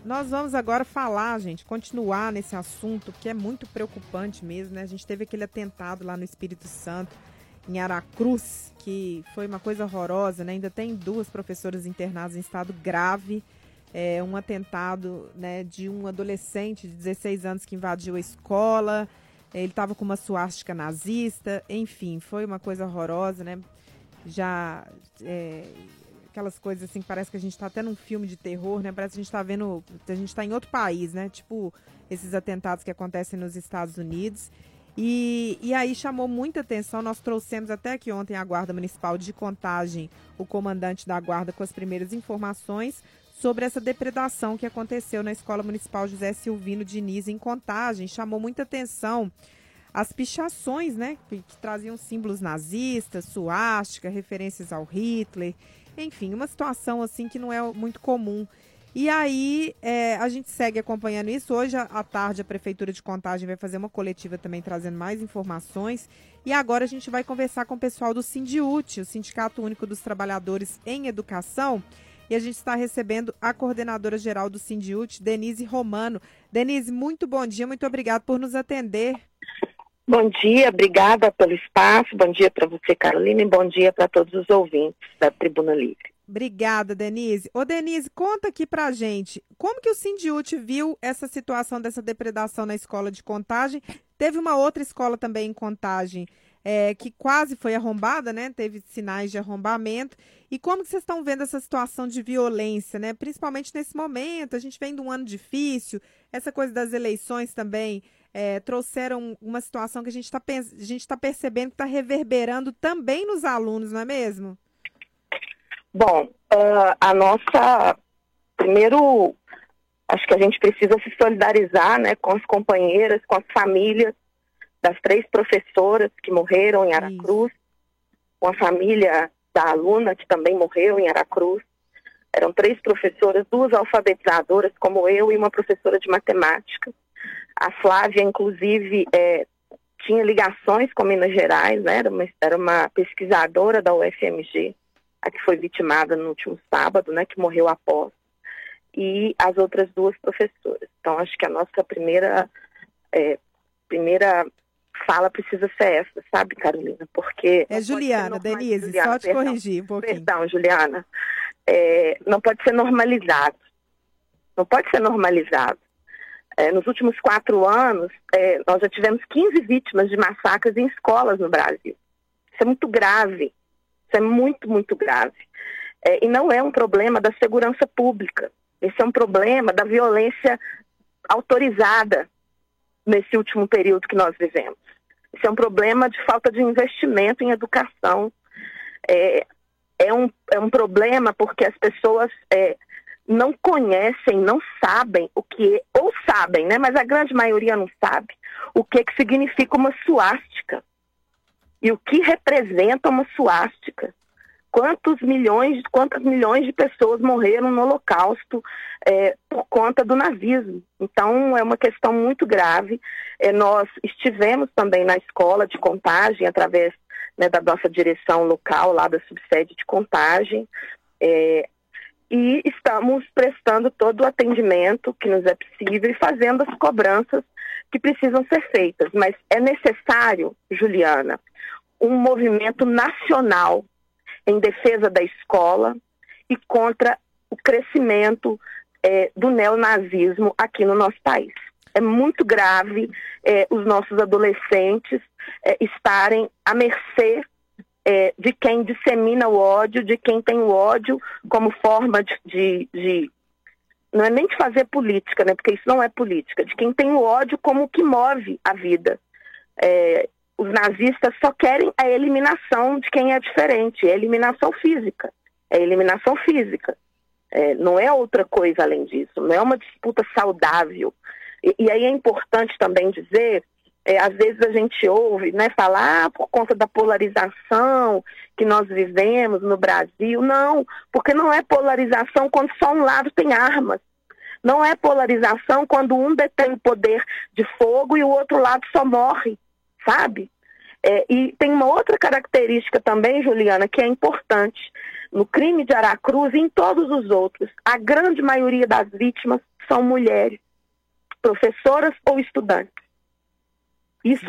Nós vamos agora falar, gente, continuar nesse assunto que é muito preocupante mesmo, né? A gente teve aquele atentado lá no Espírito Santo, em Aracruz, que foi uma coisa horrorosa, né? Ainda tem 2 professoras internadas em estado grave. Um atentado, né, de um adolescente de 16 anos que invadiu a escola. Ele estava com uma suástica nazista. Enfim, foi uma coisa horrorosa, né? Já... aquelas coisas assim, parece que a gente está até num filme de terror, né? Parece que a gente está em outro país, né? Tipo esses atentados que acontecem nos Estados Unidos. E aí chamou muita atenção, nós trouxemos até aqui ontem a Guarda Municipal de Contagem, o comandante da Guarda, com as primeiras informações sobre essa depredação que aconteceu na Escola Municipal José Silvino Diniz, em Contagem. Chamou muita atenção as pichações, né? Que traziam símbolos nazistas, suástica, referências ao Hitler. Enfim, uma situação assim que não é muito comum. E aí, a gente segue acompanhando isso. Hoje, à tarde, a Prefeitura de Contagem vai fazer uma coletiva também trazendo mais informações. E agora a gente vai conversar com o pessoal do Sindiúti, o Sindicato Único dos Trabalhadores em Educação. E a gente está recebendo a coordenadora geral do Sindiúti, Denise Romano. Denise, muito bom dia, muito obrigada por nos atender. Bom dia, obrigada pelo espaço. Bom dia para você, Carolina, e bom dia para todos os ouvintes da Tribuna Livre. Obrigada, Denise. Ô, Denise, conta aqui pra gente, como que o Sindiúti viu essa situação dessa depredação na escola de Contagem? Teve uma outra escola também em Contagem, que quase foi arrombada, né? Teve sinais de arrombamento. E como que vocês estão vendo essa situação de violência, né? Principalmente nesse momento, a gente vem de um ano difícil, essa coisa das eleições também trouxeram uma situação que a gente está percebendo que está reverberando também nos alunos, não é mesmo? Bom, primeiro, acho que a gente precisa se solidarizar, né, com as companheiras, com as famílias das 3 professoras que morreram em Aracruz, com a família da aluna que também morreu em Aracruz. Eram 3 professoras, 2 alfabetizadoras, como eu, e uma professora de matemática. A Flávia, inclusive, tinha ligações com Minas Gerais, né, era uma pesquisadora da UFMG, a que foi vitimada no último sábado, né, que morreu após, e as outras 2 professoras. Então, acho que a nossa primeira fala precisa ser essa, sabe, Carolina? Porque... Juliana, Denise, Juliana, só te corrigir um pouquinho. Perdão, Juliana. Não pode ser normalizado. Não pode ser normalizado. Nos últimos 4 anos, nós já tivemos 15 vítimas de massacres em escolas no Brasil. Isso é muito grave. Isso é muito, muito grave. E não é um problema da segurança pública. Esse é um problema da violência autorizada nesse último período que nós vivemos. Esse é um problema de falta de investimento em educação. É um problema porque as pessoas não conhecem, não sabem o que... Ou sabem, né? Mas a grande maioria não sabe o que significa uma suástica. E o que representa uma suástica? Quantas milhões de pessoas morreram no Holocausto por conta do nazismo? Então, é uma questão muito grave. Nós estivemos também na escola de Contagem, através, né, da nossa direção local, lá da subsede de Contagem, e estamos prestando todo o atendimento que nos é possível e fazendo as cobranças que precisam ser feitas. Mas é necessário, Juliana, um movimento nacional em defesa da escola e contra o crescimento do neonazismo aqui no nosso país. É muito grave os nossos adolescentes estarem à mercê de quem dissemina o ódio, de quem tem o ódio como forma de não é nem de fazer política, né? Porque isso não é política, de quem tem o ódio como o que move a vida. Os nazistas só querem a eliminação de quem é diferente, é eliminação física. Não é outra coisa além disso, não é uma disputa saudável. E aí é importante também dizer, às vezes a gente ouve, né, falar por conta da polarização que nós vivemos no Brasil. Não, porque não é polarização quando só um lado tem armas. Não é polarização quando um detém o poder de fogo e o outro lado só morre, sabe? E tem uma outra característica também, Juliana, que é importante. no crime de Aracruz e em todos os outros, a grande maioria das vítimas são mulheres, professoras ou estudantes. Isso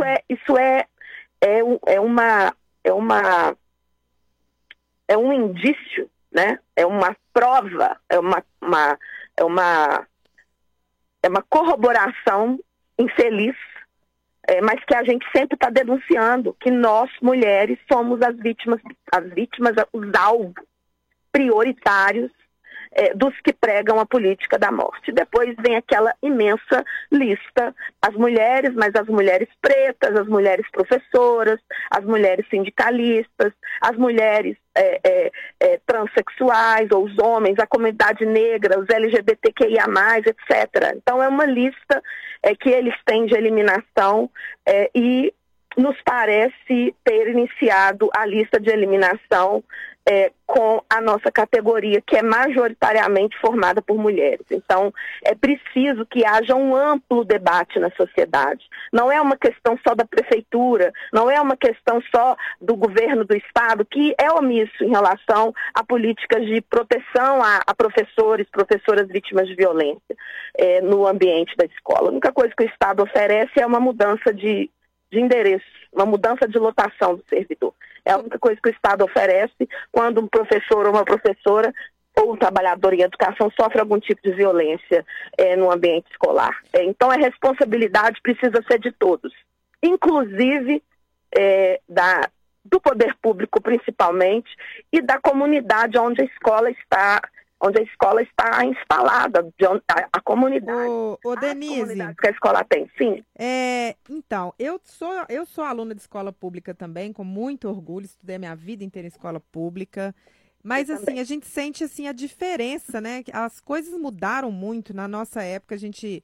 é um indício, né? É uma prova, é uma corroboração infeliz, mas que a gente sempre está denunciando, que nós, mulheres, somos as vítimas, os alvos prioritários dos que pregam a política da morte. Depois vem aquela imensa lista, as mulheres, mas as mulheres pretas, as mulheres professoras, as mulheres sindicalistas, as mulheres transexuais, ou os homens, a comunidade negra, os LGBTQIA+, etc. Então é uma lista que eles têm de eliminação e nos parece ter iniciado a lista de eliminação com a nossa categoria, que é majoritariamente formada por mulheres. Então, é preciso que haja um amplo debate na sociedade. Não é uma questão só da prefeitura, não é uma questão só do governo do Estado, que é omisso em relação a políticas de proteção a professoras vítimas de violência no ambiente da escola. A única coisa que o Estado oferece é uma mudança de endereço, uma mudança de lotação do servidor. É a única coisa que o Estado oferece quando um professor ou uma professora ou um trabalhador em educação sofre algum tipo de violência no ambiente escolar. Então, a responsabilidade precisa ser de todos, inclusive do poder público, principalmente, e da comunidade onde a escola está instalada, a comunidade. Denise, comunidade que a escola tem, sim. Então, eu sou aluna de escola pública também, com muito orgulho, estudei a minha vida inteira em escola pública, mas assim, a gente sente assim a diferença, né? As coisas mudaram muito. Na nossa época, a gente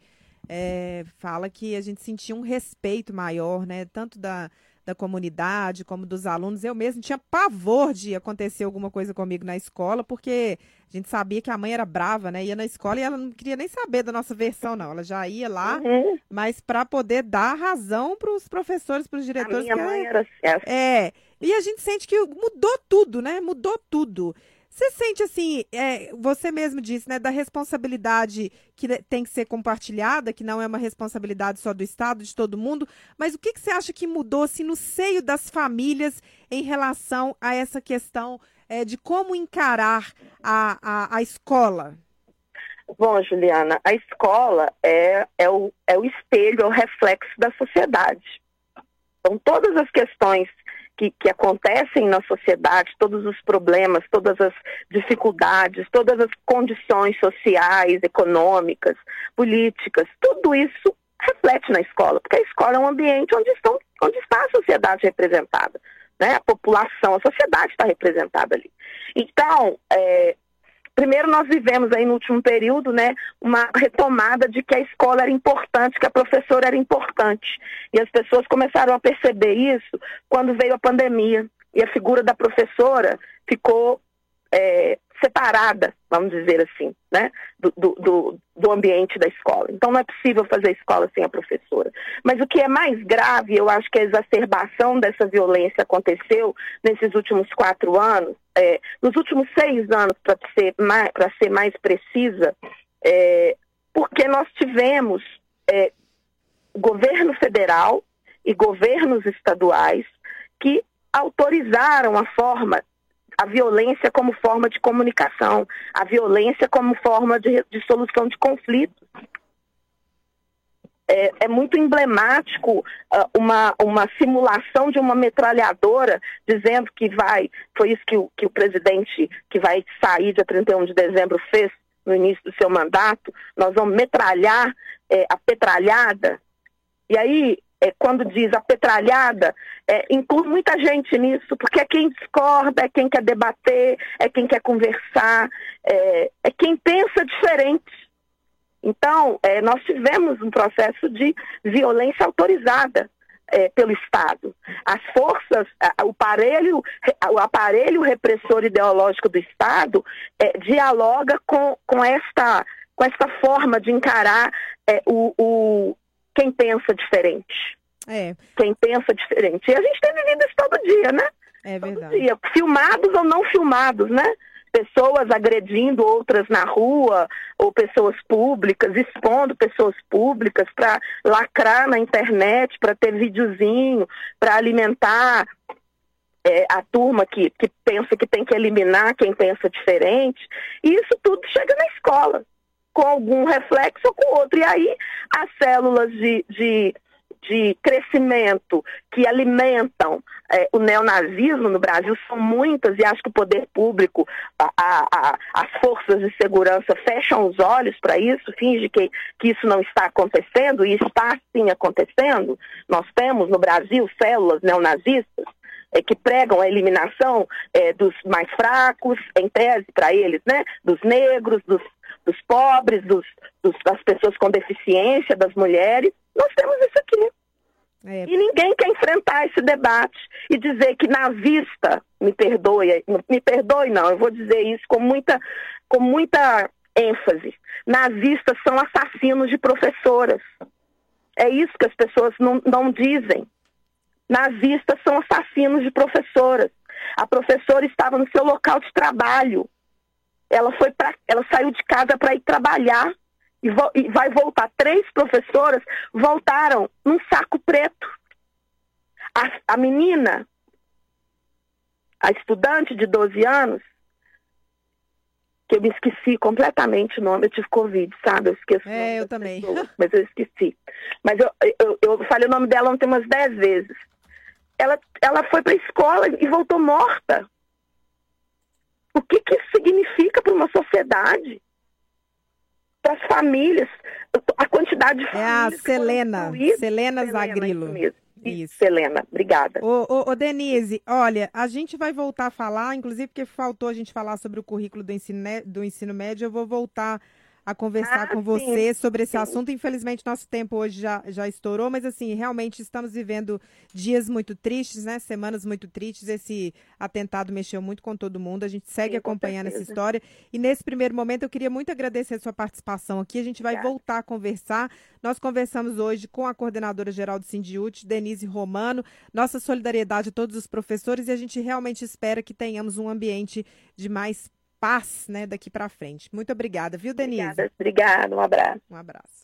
fala que a gente sentia um respeito maior, né? Tanto da comunidade, como dos alunos. Eu mesmo tinha pavor de acontecer alguma coisa comigo na escola, porque a gente sabia que a mãe era brava, né? Ia na escola e ela não queria nem saber da nossa versão, não. Ela já ia lá, mas para poder dar razão para os professores, para os diretores. A minha mãe era assim. E a gente sente que mudou tudo, né? Mudou tudo. Você sente assim, você mesmo disse, né, da responsabilidade que tem que ser compartilhada, que não é uma responsabilidade só do Estado, de todo mundo, mas o que você acha que mudou assim, no seio das famílias em relação a essa questão de como encarar a escola? Bom, Juliana, a escola é o espelho, é o reflexo da sociedade. Então, todas as questões que acontecem na sociedade, todos os problemas, todas as dificuldades, todas as condições sociais, econômicas, políticas, tudo isso reflete na escola, porque a escola é um ambiente onde está a sociedade representada, né? A população, a sociedade está representada ali. Então, primeiro nós vivemos aí no último período, né, uma retomada de que a escola era importante, que a professora era importante. E as pessoas começaram a perceber isso quando veio a pandemia. E a figura da professora ficou separada, vamos dizer assim, né, do ambiente da escola. Então não é possível fazer escola sem a professora. Mas o que é mais grave, eu acho que a exacerbação dessa violência aconteceu nesses últimos 4 anos, nos últimos 6 anos, para ser mais precisa, porque nós tivemos governo federal e governos estaduais que autorizaram a violência como forma de comunicação, a violência como forma de solução de conflitos. É muito emblemático uma simulação de uma metralhadora dizendo que foi isso que o presidente que vai sair dia 31 de dezembro fez no início do seu mandato, nós vamos metralhar a petralhada. E aí, quando diz a petralhada, inclui muita gente nisso, porque é quem discorda, é quem quer debater, é quem quer conversar, é quem pensa diferente. Então, nós tivemos um processo de violência autorizada pelo Estado. As forças, o aparelho repressor ideológico do Estado dialoga com esta forma de encarar quem pensa diferente. Quem pensa diferente. E a gente tem vivido isso todo dia, né? É verdade. Todo dia. Filmados ou não filmados, né? pessoas agredindo outras na rua, ou pessoas públicas, expondo pessoas públicas para lacrar na internet, para ter videozinho, para alimentar a turma que pensa que tem que eliminar quem pensa diferente. E isso tudo chega na escola, com algum reflexo ou com outro. E aí as células de crescimento que alimentam o neonazismo no Brasil são muitas, e acho que o poder público, as forças de segurança fecham os olhos para isso, finge que isso não está acontecendo, e está sim acontecendo. Nós temos no Brasil células neonazistas que pregam a eliminação dos mais fracos, em tese para eles, né? Dos negros, dos pobres, das pessoas com deficiência, das mulheres. Nós temos isso aqui. E ninguém quer enfrentar esse debate e dizer que nazista, me perdoe não, eu vou dizer isso com muita ênfase. Nazistas são assassinos de professoras. É isso que as pessoas não dizem. Nazistas são assassinos de professoras. A professora estava no seu local de trabalho. Ela saiu de casa para ir trabalhar e vai voltar. 3 professoras voltaram num saco preto. A menina, a estudante de 12 anos, que eu me esqueci completamente o nome, eu tive Covid, sabe? Eu esqueço o nome eu também. Pessoas, mas eu esqueci. Mas eu falei o nome dela ontem umas 10 vezes. Ela foi para a escola e voltou morta. O que isso significa para uma sociedade? Para as famílias? A quantidade de famílias... É a Selena Zagrilo. Isso, Selena, obrigada. Ô Denise, olha, a gente vai voltar a falar, inclusive porque faltou a gente falar sobre o currículo do ensino médio, eu vou voltar a conversar com você sobre esse assunto. Infelizmente, nosso tempo hoje já estourou, mas assim, realmente estamos vivendo dias muito tristes, né? Semanas muito tristes. Esse atentado mexeu muito com todo mundo. A gente segue acompanhando essa história. E nesse primeiro momento, eu queria muito agradecer a sua participação aqui. A gente vai voltar a conversar. Nós conversamos hoje com a coordenadora geral do Sindiúti, Denise Romano. Nossa solidariedade a todos os professores, e a gente realmente espera que tenhamos um ambiente de mais paz, né, daqui para frente. Muito obrigada, viu, Denise? Obrigada, um abraço. Um abraço.